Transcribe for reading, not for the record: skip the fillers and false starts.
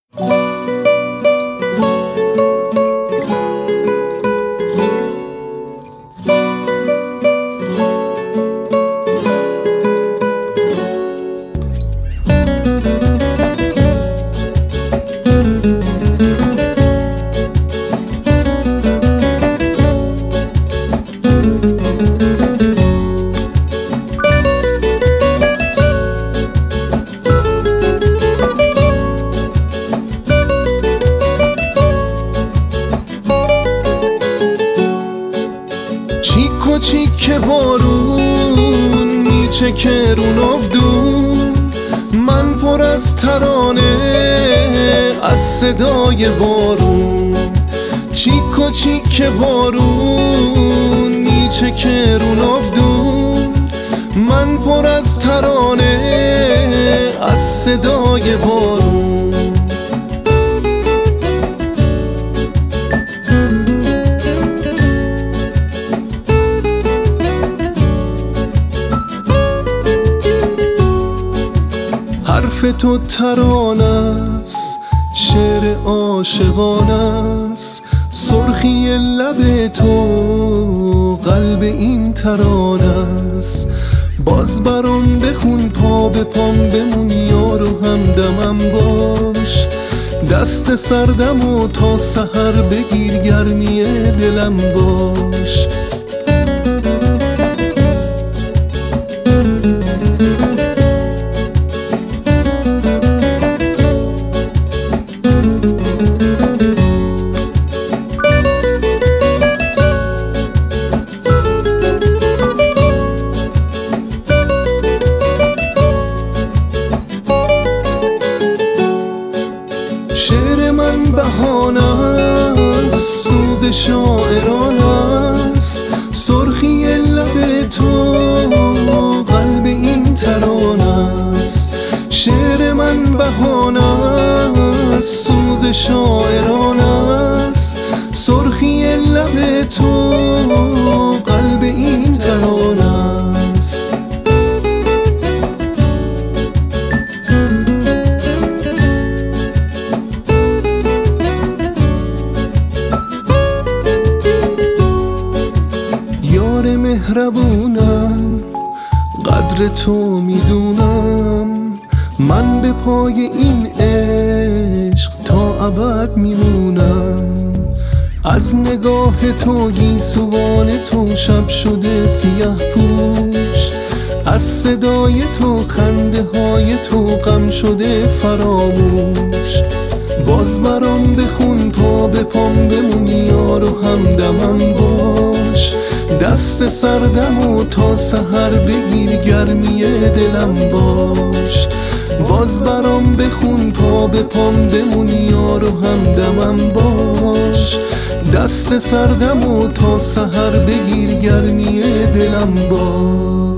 چیک و چیک بارون میچکه رو ناودون، من پر از ترانه از صدای بارون. چیک و چیک بارون میچکه رو ناودون، من پر از ترانه از صدای بارون. حرف تو ترانه است، شعر عاشقانه است، سرخی لب تو قلب این ترانه است. باز برام بخون پا به پام بمون یار و همدمم باش، دست سردم و تا سحر بگیر گرمی دلم باش. شعر من بهانه است، سوز شاعرانه است، سرخی لب تو قلب این ترانه است. شعر من بهانه است، سوز شاعرانه است، سرخی لب تو قلب این ترانه است. یار مهربونم قدر تو میدونم، من به پای این عشق تا ابد میمونم. از نگاه تو گیسوان تو شب شده سیاه پوش، از صدای تو خنده های تو غم شده فراموش. باز برام بخون پا به پام بمون یار و همدمم باش، دست سردم و تا سحر بگیر گرمی دلم باش. باز برام بخون پا به پام بمون یار و همدمم باش، دست سردم و تا سحر بگیر گرمی دلم باش.